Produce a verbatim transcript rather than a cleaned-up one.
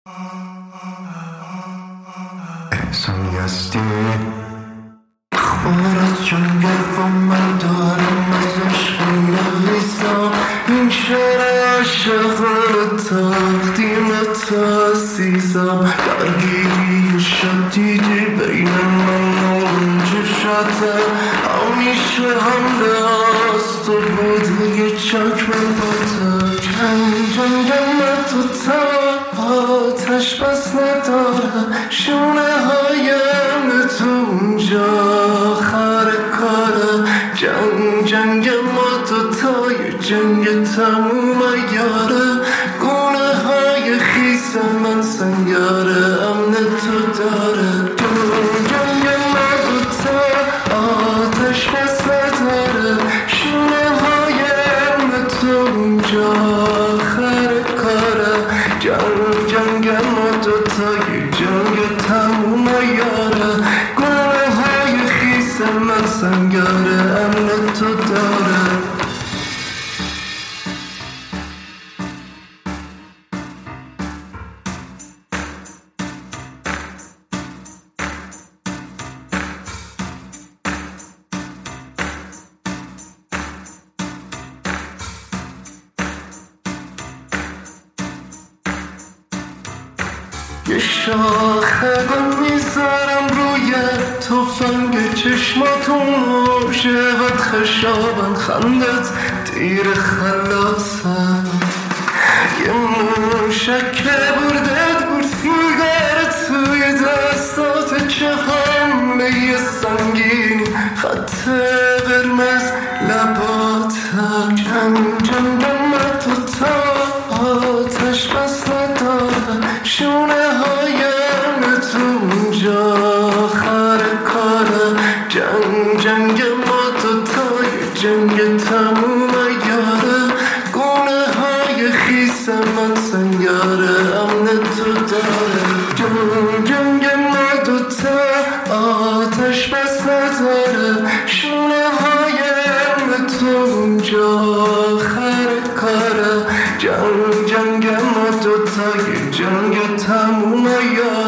احسانی هستی خبر از جنگل و من دارم از عشق نویسم این شعر عاشق تقدیم تو عزیزم درگیری شدیدی بین من و اون چشاته همیشه حمله از تو بوده یه چکم باته چند جنگم تو تا آتش بس نداره شونه هایم تو اونجا آخر کاره جنگ جنگ ما تو تای جنگ تموم یاره گونه های خیس من سنگاره امن تو داره جنگ جنگ ما تو تا آتش بس نداره شونه هایم تو اونجا آخر کاره جنگ جنگ ما تو تای جنگ تموم یاره گونه های خیس من سنگاره امن تو داره یه شاخه گل میذارم روی تفنگ چشماتون شهد خشابن خندت تیر خلاصه یه موشک بردت برد سیگار توی دستات چه همه یه سنگینی خط قرمز لبات جنگ جنگ من تو تا آتش بس نداره شونه هایم تو اونجا آخر کاره جنگ جنگ ما تو تای جنگ تموم یاره گونه های خیس من سنگاره امن تو داره جنگ جنگ ما تو تا آتش بس نداره شونه هایم تو اونجا آخر کاره جنگ جنگ ما تو تای جنگ تموم یاره